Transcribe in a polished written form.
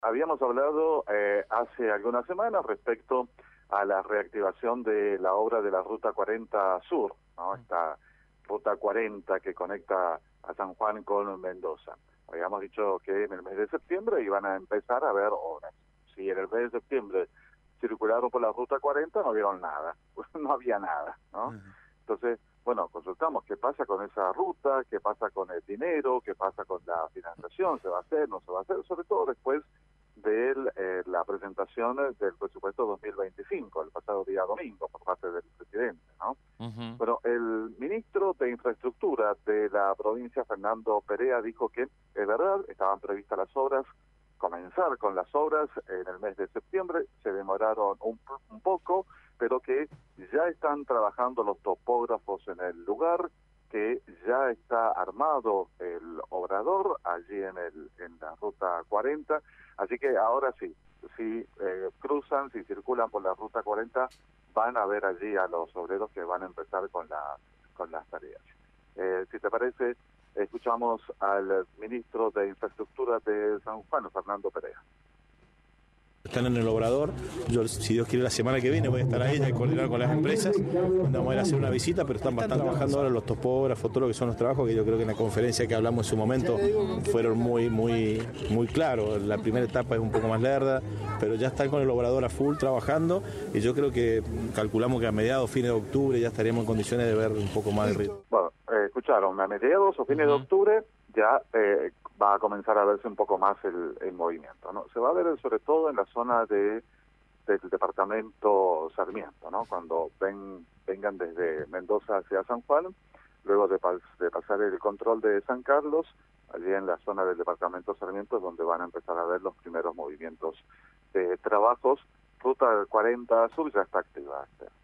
Habíamos hablado hace algunas semanas respecto a la reactivación de la obra de la Ruta 40 Sur, ¿no? Esta Ruta 40 que conecta a San Juan con Mendoza. Habíamos dicho que en el mes de septiembre iban a empezar a ver obras. Si en el mes de septiembre circularon por la Ruta 40, no vieron nada, no había nada, ¿no? Entonces, bueno, consultamos qué pasa con esa ruta, qué pasa con el dinero, qué pasa con la financiación, se va a hacer, no se va a hacer, sobre todo después de la presentación del presupuesto 2025, el pasado día domingo, por parte del presidente, ¿no? Bueno, el ministro de Infraestructura de la provincia, Fernando Perea, dijo que, es verdad, estaban previstas las obras, comenzar con las obras en el mes de septiembre, se demoraron un poco, pero que ya están trabajando los topógrafos en el lugar, que ya está armado el obrador allí en la Ruta 40, así que ahora sí, si cruzan, si circulan por la Ruta 40, van a ver allí a los obreros que van a empezar con las tareas. Si te parece, escuchamos al ministro de Infraestructura de San Juan, Fernando Perea. Están en el obrador. Yo, si Dios quiere, la semana que viene voy a estar ahí y coordinar con las empresas, donde vamos a ir a hacer una visita, pero están bastante trabajando ahora los topógrafos, todo lo que son los trabajos, que yo creo que en la conferencia que hablamos en su momento fueron muy claros. La primera etapa es un poco más lerda, pero ya están con el obrador a full trabajando, y yo creo que calculamos que a mediados, fines de octubre ya estaríamos en condiciones de ver un poco más de ritmo. Bueno, escucharon, a mediados o fines de octubre ya va a comenzar a verse un poco más el movimiento, ¿no? Se va a ver sobre todo en la zona del departamento Sarmiento, ¿no? Cuando vengan desde Mendoza hacia San Juan, luego de pasar el control de San Carlos, allí en la zona del departamento Sarmiento es donde van a empezar a ver los primeros movimientos de trabajos. Ruta 40 Sur ya está activa.